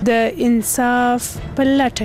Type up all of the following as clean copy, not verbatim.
د انصاف په لټه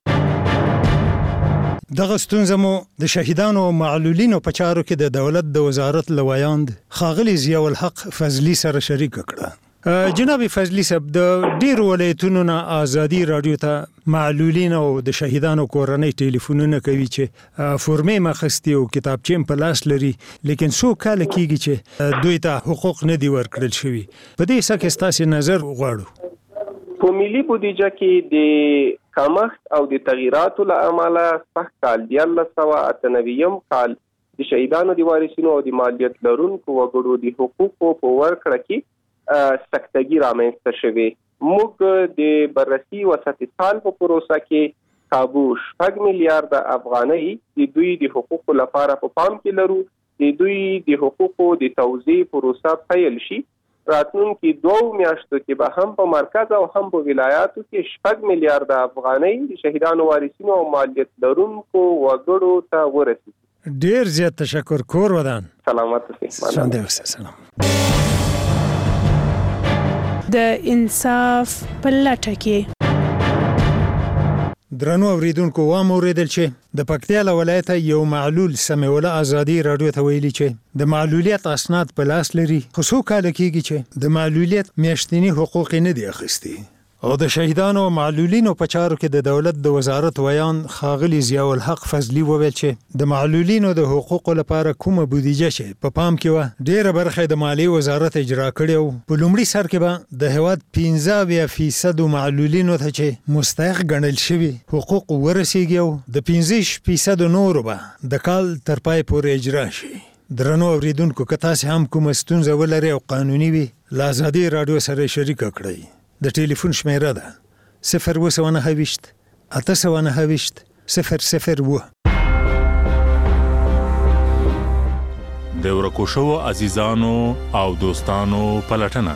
کې. دغه ستونزه مو د شهیدانو او معلولینو په چارو کې د دولت د وزارت لویاند ښاغلي ضیاء الحق فضلي سره شریک کړه. جناب فضلي صاحب، د ډیرو ولایتونو نه آزادي رادیو ته معلولین او د شهیدانو کورنۍ ټلیفونونه کوي چې فورمې مخستي او کتابچې په لاس لري، لیکن څو کال کېږي چې دوی ته حقوق نه دی ورکړل شوي. په دې څه کې ستاسو نظر غواړو. په ملي بودیجه کې د کمښت او د تغییراتو له امله سخت کال 1998 کال د شهیدانو د وارثینو او د مالیت لرونکو وګړو د حقوقو په ورکړه کې سختګي رامنځته شوې. موږ د بررسي وسط سال په پروسه کې کابو 6 میلیارډ افغانۍ د دوی د حقوقو لپاره په پام کې لرو. د دوی د حقوقو د توزیع پروسه پیل شي. راتلونکي 2 میاشتو کې به هم په مرکز او هم په ولایاتو کې 6 میلیارډ افغانۍ د شهیدانو وارثینو او مالیت لرونکو وګړو ته ورسیږي. ډیر زیات تشکر. کور ودان. سلامت اوسئ. سلام. د انصاف په لټه کې. درنو اوریدونکو، واوریدل چې د پکتیا ولایت یو معلول سمیع الله آزادي رادیو ته ویلي چې د معلولیت اسناد په لاس لري، خو څو کال کېږي چې د معلولیت میاشتنی حقوق نه دی اخیستي. او د شهیدانو او معلولینو په چارو کې د دولت د وزارت ویان ښاغلي ضیاء الحق فضلي وویل چې د معلولینو د حقوقو لپاره کومه بودیجه چې په پام کې و، ډیره برخه د مالیې وزارت اجرا کړې او په لومړي سر کې به د هیواد 15% معلولینو ته چې مستحق ګڼل شوي حقوق ورسیږي او د 15% نورو به د کال تر پای پورې اجرا شي. درنو اوریدونکو، که تاسو هم کومه ستونزه ولرئ او قانوني وي، له آزادي رادیو سره شریک کړئ. د ټلیفون شمیره ده 029 829 002. د ورکو شوو عزیزانو او دوستانو پلټنه.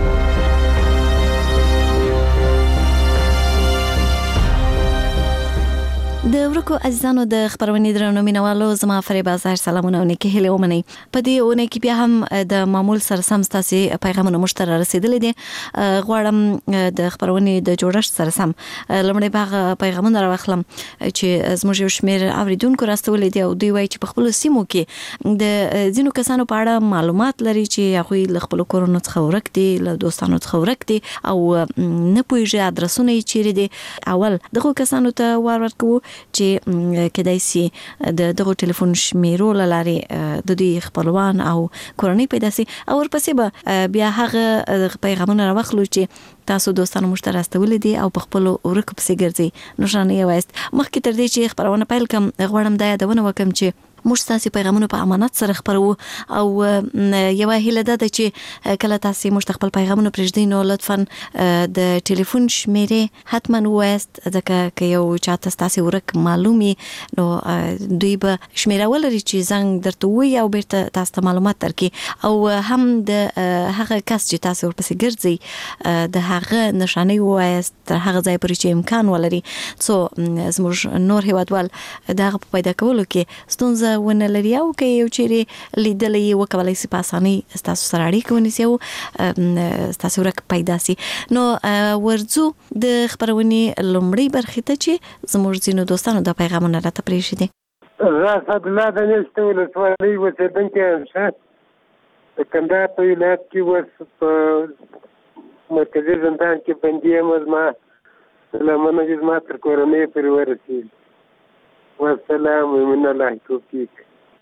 د ورکو عزیزانو د خبرونې درنو مینوالو، زما فریبا زهر سلامونه او نیکه هیله ومنئ. په دې اونۍ کې بیا هم د معمول سره سم ستاسو پیغامونه مشترک رسیدلې دي. غواړم د خبرونې د جوړښت سره سم لمړی باغ پیغامونه راوخلم چې زموږ یو شمېر اوریدونکو راستولې دي او دوی وایي چې په خپل سیمو کې د ځینو کسانو په اړه معلومات لري چې هغوی له خپل کورونو څخه ورک دي، له دوستانو څخه ورک دي او نه پوهیږي ادرسونه یې چیرې دي. اول دغه کسانو ته وار ورکوو چې کدای سي د دغه ټلیفون شمیرو لارې د دوی خپلوان او کورنۍ پیدا سي او ورپسې به بیا هغه پیغامونه راوخلو چې تاسو دوستانو مشترک راستولې دي او په خپل ورک پسې ګرځي. نشانه یې وایست. مخکې تر دې چې خبرونه پیل کوم، غواړم دا یادونه وکم چې موږ تاسو پیغامونه په امانت سره خبرو او یو هیله ده چې کله تاسو موږ خپل پیغامونه پرېږدئ نو لطفا د ټلیفون شمیرې حتما وایست، ځکه یو چاته تاسو ورک معلومي نو دوی به شمیره ولري چې زنګ درته وي او بیرته تاسو ته معلومات درکړي او هم د هغه کس چې تاسو ورپسې ګرځئ د هغه نشانه وایست تر هغه ځای پورې چې امکان ولري. څو زموږ نور هیوادوال دغه پیدا کولو کې ستونزه ونه لري او که یو چیرې لیدلې وکولای سي په اسانۍ ستاسو سره اړیکه ونیسي او ستاسو ورک پیدا سي. نو ورځو د خبرونې لومړۍ برخې ته چې زموږ ځینو دوستانو د پیغامونه راته پرېښي دي. راځه الله د نشته ولسوالۍ اوسېدونکی یم ښه د کندهار په ولایت کې اوس په مرکزي زندان کې بندي یم. زما لمنه چې زما تر کورنۍ پورې ورسېږي. والسلام ومن الله توفیق.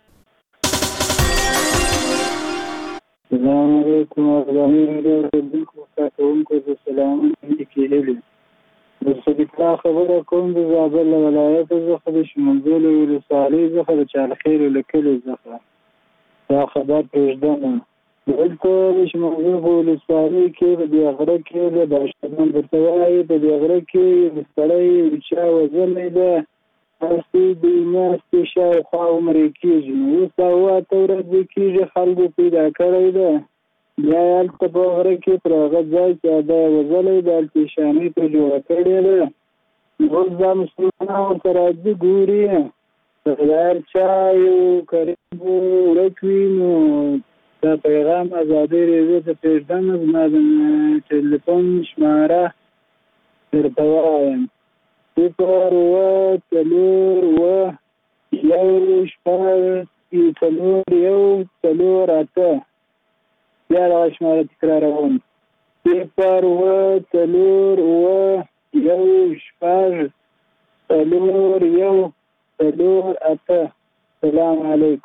السلام علیکم ورحمۃ اللہ وبرکاتہ. د صدیقا خبره کوم د زابل ولایت څخه د شمولزول ولسوالۍ څخه د چارخیر لیکلو څخه دا خبر پېژدنه. دلته د شمولزول ولسوالۍ کې د بیاغره کې د باشتمن درته وایي د بیاغره کې د سړی چا وزلې ده هستې د میاشتې شاوخوا عمرې کېږي. اوس اوه اته ورځې کېږي خلکو پیدا کړی ده. بیا یې هلته په غره کې پر هغه ځای چې دا یې وزلی ده هلته یې شانې ته جوړه کړې ده. اوس دا مسلمانان ورته راځي ګوري د هر چا یو قریب ورک وي نو دا پیغام ازادي رادیو ته پرېږدم. زما د ټلیفون شماره درته وایم 0 اووه 4 اووه 1 شپږ 4 1 4 8 بیا دغه شماره تکراروم 0 اووه 4 اووه 1 شپږ 4 1 4 8. السلام علیکم.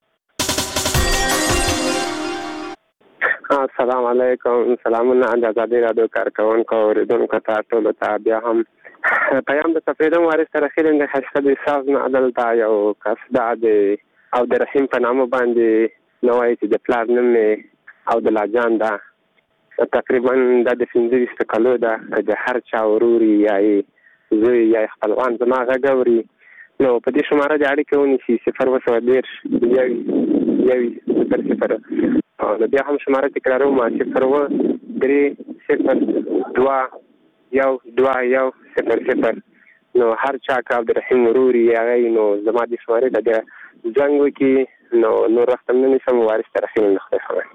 السلام علیکم. سلامونه د آزادۍ راډیو کارکوونکو او اوریدونکو ته ټولو ته بیا هم پیغام د تفریدم وارث تر اخیر د حشقه د ساز نه دلته یو قصدا او د رحیم په نامه باندې نوای چې د پلار نوم او د لاجان دا تقریبا د 15 کالو دا د هر چا وروري یا زوی یا خپلوان زما غږوري نو په دې شماره د اړیکې ونیسي 0 او بیا هم شماره تکراروم 0 3 0 2 1 2 1 0 نو هر چا کا عبدالرحیم وروري هغه نو زما د شماره د زنګ وکي نو رقم نه سم وارث تر اخیر نه خبر.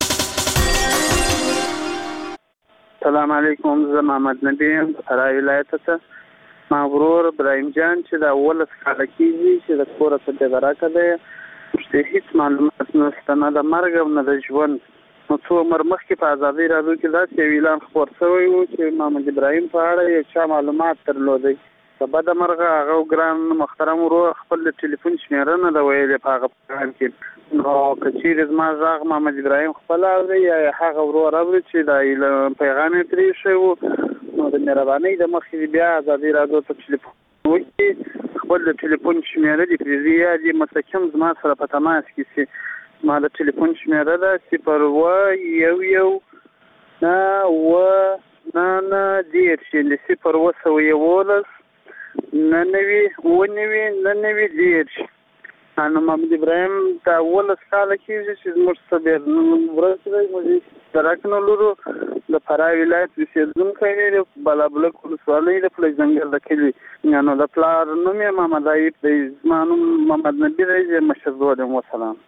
السلام علیکم. زه محمد نبی فرای ولایت ته ما ورور ابراهیم جان چې دا اول کال کېږي چې د کور په دې راکه ده چې هیڅ معلومات نشته نه د مرګ او نه د ژوند. نو څو عمر مخکې په آزادۍ راډیو کې داسې اعلان خپور شوی و چې محمد ابراهیم په اړه یو چا معلومات درلودی. په بده مرغه هغه ګران محترم ورور خپل ټلیفون شمیره نه ده ویلې په هغه پیغام کې. نو که چیرې زما غږ محمد ابراهیم خپل اوري یا هغه ورور اوري چې دا پیغام یې پرې شوی و نو د مهربانۍ د مخې بیا آزادۍ راډیو ته ټلیفون وکړي خپل د ټلیفون شمیره دې پرېږدي یا دې مستقیم زما سره په تماس کې شي. ما د ټلیفون شمیره ده 0 1 1 9 0 11 ننوي ونوي ننوي دېرش. نو محمد ابراهیم دا 18 کاله کېږي چې زموږ څه ورځ دی موږ درکنو لرو د فرای ولایت اوسېدونکی دی بلابلک ولسوالۍ د پلي ځنګل د کلي نو د پلار نوم یې محمد ایوب دی زما نوم محمد نبي دی زه مشر زوی یم. وسلام.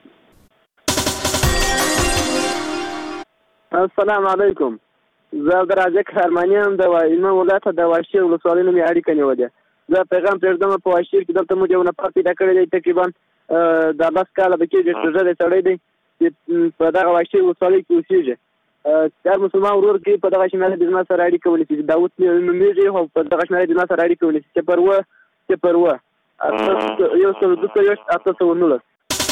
السلام علیکم. زه عبدالرزاق خرمانی یم د هلمند ولایت د واشیر ولسوالۍ نه مې اړیکه نیولې. زه پیغام پرېږدم په واشیر کې دلته موږ یو نفر پیدا کړی دی تقریبا د 10 کاله به کېږي چې زه د سړی دی چې په دغه واشیر ولسوالۍ کې اوسېږي. هر مسلمان ورور کې په دغه شمېره د زما سره اړیکه ونیسي. داود نومېږي خو په دغه شمېره د زما سره اړیکه ونیسي 0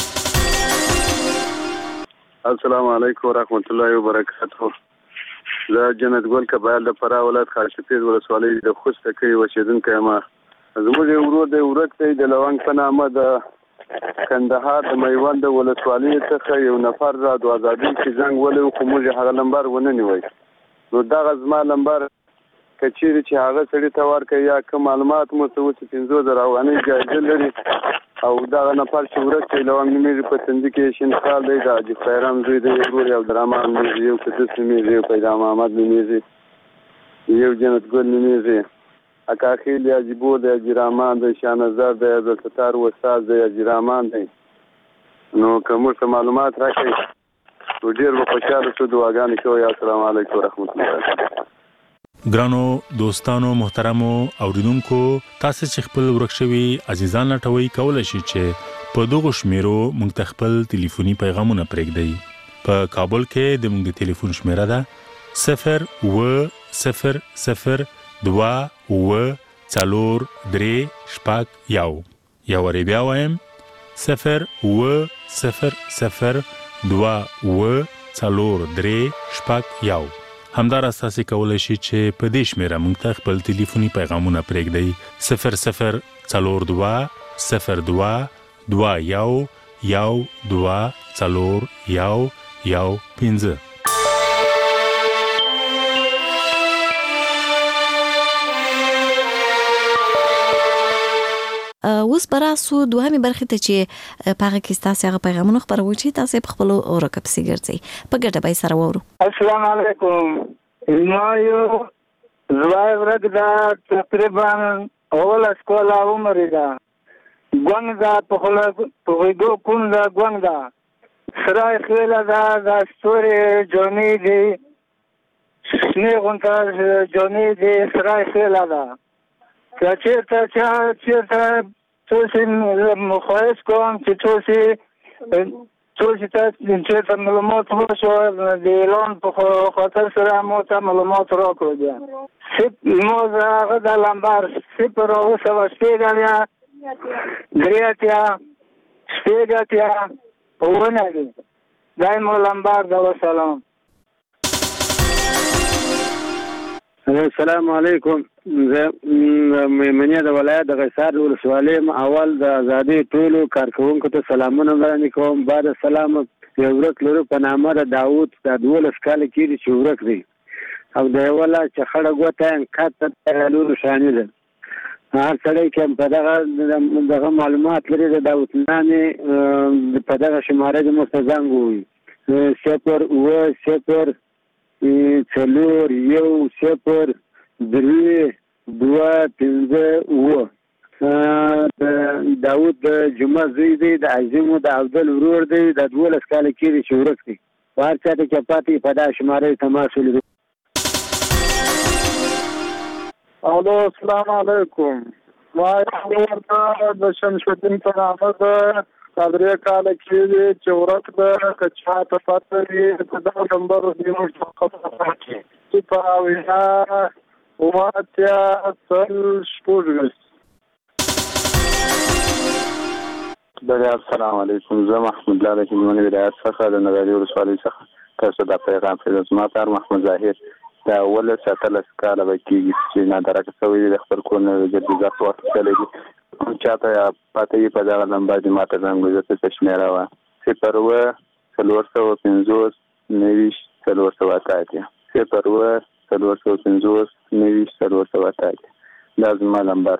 السلام علیکم ورحمت الله وبرکاته. زه جنت ګل کبایل د فرا ولایت خاشفید ولسوالۍ د خوسته کې اوسېدونکی یم. زموږ یو ورور دی ورک دی د لونګ په نامه د کندهار د میوند ولسوالۍ څخه یو نفر را د آزادۍ کې زنګ ولې خو موږ هغه نمبر ونه نیوی. نو دغه زما نمبر که چیرې چې هغه سړي ته ورکړي یا که معلومات مو څه وسي 50,000 افغانۍ جایزه لري او دغه نفر چې ورک دی لونګ نومېږي په تندي کې شین خال دی د حاجي خیرام زوی دی ورور یې عبدالرحمن نومېږي یو قدس نومېږي یو پیدا محمد نومېږي یو جنت ګل نومېږي اکا خیل یا جیبو دی حاجي رحمان دی شاه نظر دی عبدالستار استاد دی حاجي رحمان دی. نو که موږ ته معلومات راکړئ نو ډېر به خوشحاله شو. دعاګانې کوئ. السلام علیکم ورحمت الله وبرکاته. ګرانو دوستانو محترمو اوریدونکو تاسو چې خپل ورک شوي عزیزان لټوي کولای شئ چې په دغه شمیرو موږ ته خپل ټلیفوني پیغامونه پرېږدئ. په کابل کې د موږ د ټلیفون شمیره ده 0 0 0 2 و 4 3 شپږ 1. یا ور بیا وایم 0 و 0 0 2 و 4 3 شپږ 1. همدار اساسي کولای شي چې په دې شمیره موږ ته خپل ټلیفوني پیغامونه پرېږدئ 00 42 02 21 12 4 1 15. اوس براسو دوهمه برخه ته چې پاغه کې تاسو هغه پیغامونه خبرو چې تاسو په خپل اورکه پسې ګرځي په ګټه به سره وورو. السلام علیکم. ما یو زوای ورګ دا تقریبا اول اسکولا عمر دا ګونګ دا په خلا په وګو کون دا ګونګ دا سره خیل دا ستوري جونی دی شنې غونډه جونې د سرای سیلا ده چېرته څوسې مخواهش کوم چې څوسې چېرته معلومات وشو د اعلان په خاطر سره مو ته معلومات راکړو بیا مو هغه د لمبر 0 پونه دی دای مو لمبر د وسلام. السلام علیکم. زه میمنې د ولایت د قیصار ولسوالۍ اول د ازادۍ ټولو کارکوونکو ته سلامونه وړاندې کوم. بعد سلام یو ورک لرو په نامه د داود د 12 کال کېږي چې ورک دی او د یوله چې خړه ګوته کاته لورو شانې ده. هر سړی کې په دغه معلومات لري د داود نامې په دغه شماره د مستزنګ وي 0 څلور 1 0 3 2 5 د داود د جمعه زوی دی د عظیمو د عبدل ورور دی د 12 کال کېږي چې ورک دی. هر چا ته چې پاتې په دا شماره تماس ولري. الو السلام علیکم. ما د شمس الدین په نامه د 3 کال کېږي چې ورک ده که چا ته پته وي په دغه نمبر دې موږ خبره راکړي چې په اویا واتیا سل شپږ. السلام علیکم. زه محمود الله د هلمند ولایت څخه د نغري ولسوالۍ څخه تاسو د پیغام پیدا زما تر محمود ظاهر دا اول 17 کاله کېږي چې نادرکه شوی د خپل کور نه جديزه واخیستلې دي. چاته پاتې په دغه نمبر دې ماته زنګ وزه څه شمیره وه 0 450 90 480 0 450 90 480 دا زما نمبر.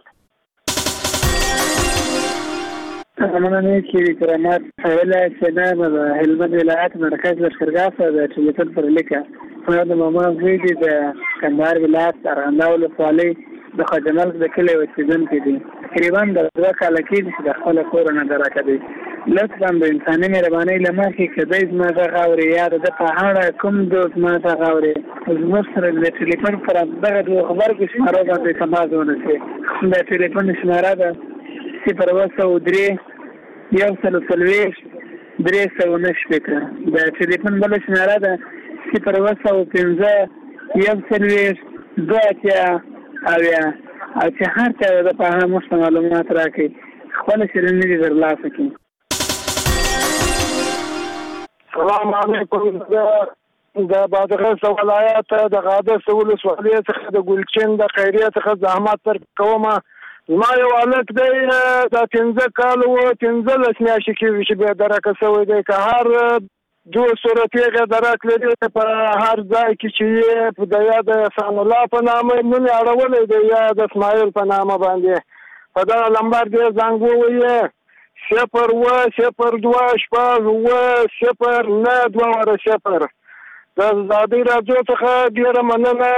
مننه کې کرامات حواله سلام د هلمند ولایت مرکز لشکرګاه څخه د ټلیفون پر لیکه د ماما زوی دی د کندهار ولایت ارغنداو ولسوالۍ د خجمل د کلي اوسیدونکی دی. تقریبا د 2 کال کېږي چې د خپل کور نه درکه دی. لطفا د انساني مهربانۍ له مخې کدی زما غږ اوري یا د په اړه کوم د زما غږ اوري زما سره د ټلیفون پر دغه د خبر کې شماره باندې تماس ونیسي. د ټلیفون شماره ده 0 1 3 د ټلیفون بل شماره ده 0 5 1 2 او چې هر چا د په اړه مو معلومات راکړي خپل شرنې دې درلاسه کړي. السلام علیکم. د بادغیس ولایت د غادس ولسوالۍ څخه د ګلچین د خیریه څخه زحمت تر کومه. ما یو الک دی د 15 کال و 15 میاشتې کې چې به درکه شوی دی که هر دو صورتیغه درک لري په هر ځای کې چې په د یاد حسن الله په نامه نوم اړولې دی یا د اسماعیل په نامه باندې په دا لمبر دی زنګ وویې 0 2 0 نه 2 د ازادۍ راډیو څخه ډیره مننه.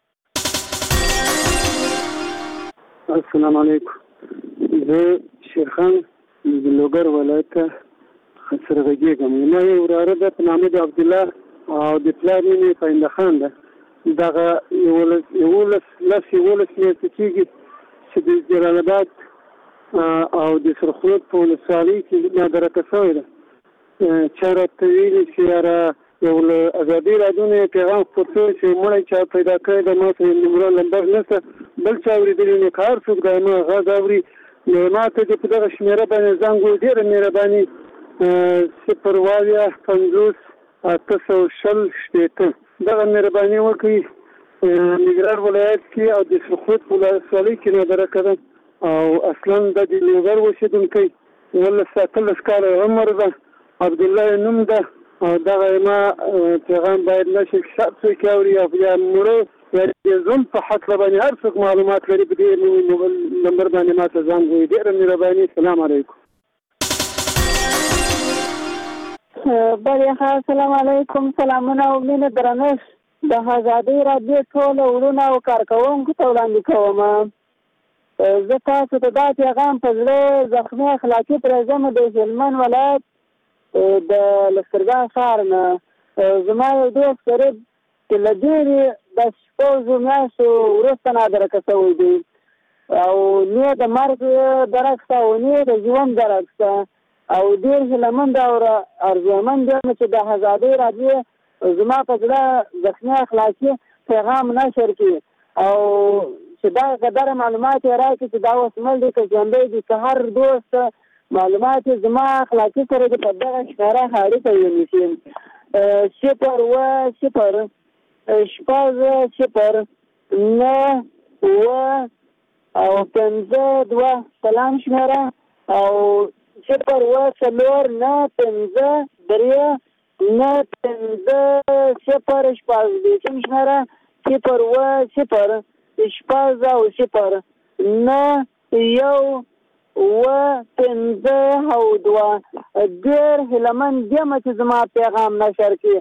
السلام علیکم. زه شیرخان د لوګر ولایت سره غږیږم. ما یو وراره ده په نامه د عبدالله او د پلار نوم یې پاینده خان ده. دغه 11 میاشتې کېږي چې د جلال آباد او د سرخود په ولسوالۍ کې نادرکه شوې ده. چا راته ویلي چې یاره یو له ازادۍ راډیو نه پیغام خپور شوی چې مړی چا پیدا کړی د ما سره نمره لمبر نشته بل چا اورېدلی نو که هر څوک د ما غږ اوري نو ما ته دې په دغه شمېره باندې زنګ ووایي. ډېره مهرباني 0 50 860 دغه مهرباني وکړي. ننګرهار ولایت کې او د سرخود په ولسوالۍ کې نادرکه ده او اصلا د لوګر اوسېدونکی 17 کاله عمر ده. عبدالله نوم ده او دغه ما پیغام باید نشي شخص څوک اوري او یا مړه یا زوم په حق باندې هر څوک معلومات لري په دې نمبر باندې ما ته ځان وي. ډېره مهرباني. السلام علیکم. بریخه السلام علیکم. سلامونه او مینه درنښت د ازادۍ راډیو ټول ورونه او کارکوونکو ته وړاندې کوم. زه تاسو ته دا پیغام په زړه زخمي اخلاقي پرېږدم د هلمند ولایت د لښکرګاه ښار نه. زما یو دوست قریب چې له ډېرې د شپږو میاشتو وروسته نادرکه شوی دی او نه د مرګ درک شته او نه د ژوند درک شته او ډېر هیلهمند او ارزومند یم چې د ازادۍ راډیو زما په زړه زخمي اخلاقي پیغام نشر کړي او چې دا قدر معلومات یې راکړي چې دا اوس مړ دی که ژوندی دی که هر دوست معلومات زما اخلاقي سره د په دغه ښکاره اړیکه ونیسي 0 0 شپږ 0 9 او 5 2 سلام شمیره او 0 4 9 5 3 9 5 0 شپږ د شمیره 0 0 شپږ او 0 9 1 5 او 2 ډېر هیلهمند یم چې زما پیغام نشر کړي.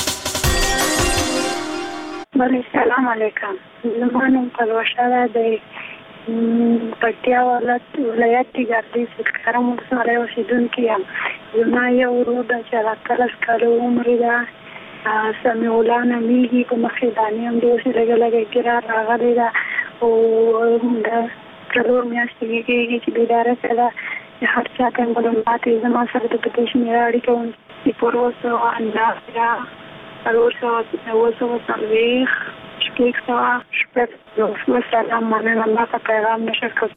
بله سلام علیکم. زما نوم پلوشه ده د پکتیا ولایت کې ګردیز کرم ولسوالۍ اوسېدونکې یم. زما یو ورور ده چې 18 کاله عمر ده سمیع الله نومیږي په مخکې هم د اوسې لږه لږه ګیره راغلې ده او د 4 میاشتې کېږي چې بیداره څه ده چې هر چا ته معلومات یې زما سره د پټې شمېره اړیکه ونیسي 4 سلام مننه ما ته پیغام نشر کړ.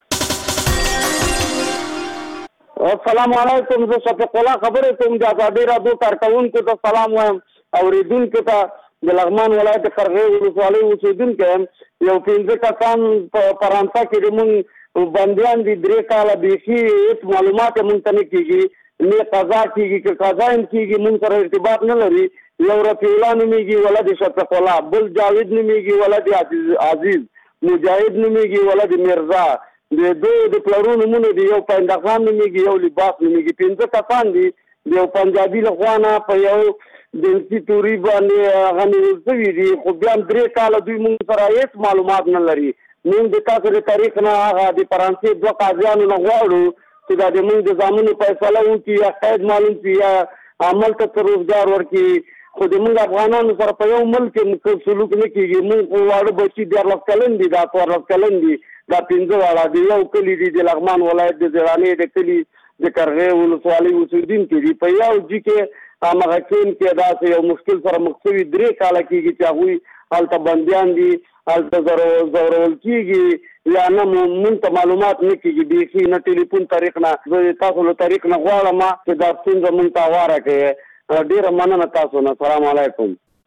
السلام علیکم. زه شفیق الله خبرې کوم د ازادۍ راډیو کارکوونکو ته سلام وایم اورېدونکو ته د لغمان ولایت قرغې ولسوالۍ اوسېدونکی یم. یو 15 کسان په فرانسه کې د مونږ بندیان دي 3 کاله بیخي هېڅ معلومات یې مونږ ته نه کېږي نه قضا کېږي که قضا هم کېږي مونږ سره ارتباط نه لري. یو رفیع الله نومیږي ولد شفیق الله، بل جاوید نومیږي ولد عزیز، مجاهد نومیږي ولد مرزا. د دوی د پلرو نومونه دي یو پایندخان نومیږي یو لباس نومیږي. 15 کسان دي د یو پنجابي له خوا نه په یو جنسي توري باندې هغه نیول شوي دي خو بیا هم 3 کاله دوی مونږ سره هېڅ معلومات نه لري. مونږ د تاسو د تاریخ نه هغه د فرانسې 2 قاضیانو نه غواړو چې دا د مونږ د زامنو فیصله وکړي یا قید معلوم کړي یا عمل ته روزګار ورکړي. خو د مونږ افغانانو سره په یو ملک کې سلوک نه کېږي. مونږ خو واړه بچي 14 کلن دي، دا 14 کلن دي، دا 15 واړه د یو کلي دي د لغمان ولایت د زرانې د کلي د قرغې ولسوالۍ اوسېدونکي دي. په یو جي کې همغه کین کې داسې یو مشکل سره مخ شوي 3 کاله کېږي چې هغوی هلته بندیان دي، هلته ځورول کېږي یا نه مونږ ته معلومات نه کېږي بیخي نه ټلیفون طریق نه. زه تاسو له طریق نه غواړم چې دا ستونزه مونږ ته هواره کړئ. ډیره مننه تاسو نه. السلام علیکم.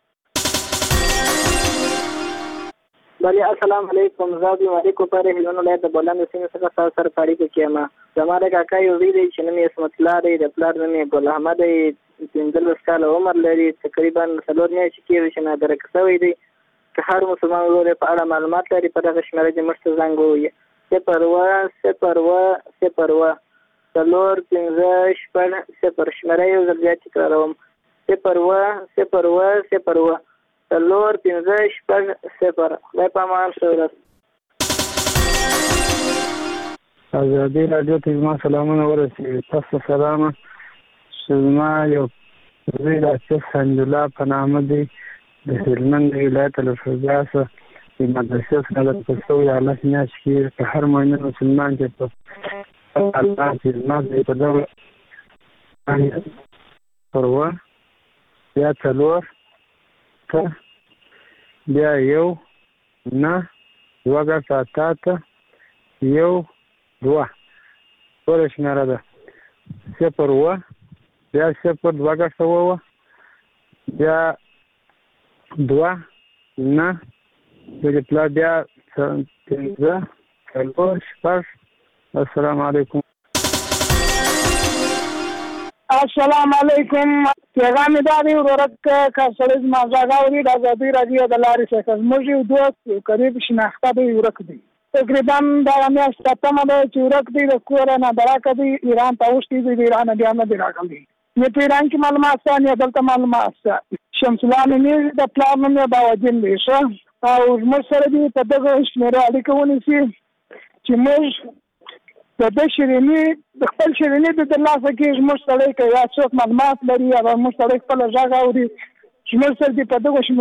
بله السلام علیکم. زه د مالیکو پر هلمند ولایت د بولان د سیمې څخه تاسو سره په اړیکه کې یم. زما د کاکا یو زوی دی چې نوم یې عصمت الله دی، د پلار نوم یې ګل احمد دی، 15 کاله عمر لري، تقریبا 4 میاشتې کېږي چې نادرکه شوی دی. که هر مسلمان ورور په اړه معلومات لري په دغه شمېره کې موږ ته زنګ ووهي 0 4 5 0 شمېره یو ځل بیا تکراروم 0 4 5 0. خدای په امان ښه ورځ. ازادي راډیو ته زما سلامونه ورسېږي. تاسو سلامه. زما یو زوی د اشرف الله په نامه دی د هلمند ولایت له فضا څخه د مدرسې څخه د پښتو یا الله میاشت کې په هر مؤمن مسلمان کې په الله چې زما د په دغه پروا یا 4 ته بیا یو نه دوه ساعته یو 2 ټوله شمېره ده 0 بیا 0 2 سوه بیا 2 نه د پلا بیا 15 4 السلام علیکم. السلام علیکم. پیغام دا دی ورک کا سره ما زاګاوري د ازادي راډیو د لارې څخه موږ یو دوست قریب شناخته دی ورک دی تقریبا دا میاشت تمه ده چې ورک دی د کور نه براکه دی ایران ته اوسې دی ایران بیا نه دی راغلی نه په ایران کې معلومات ثاني دلته معلومات شمس الله نومي د پلان نه باوجین دی او موږ سره دی په دغه شمېره اړیکه ونیسي چې موږ د دې شیرینی د خپل شیرینی د ترلاسه کې موږ سره کې یا څوک معلومات لري یا موږ سره خپل ځای اوري چې موږ سره په دغه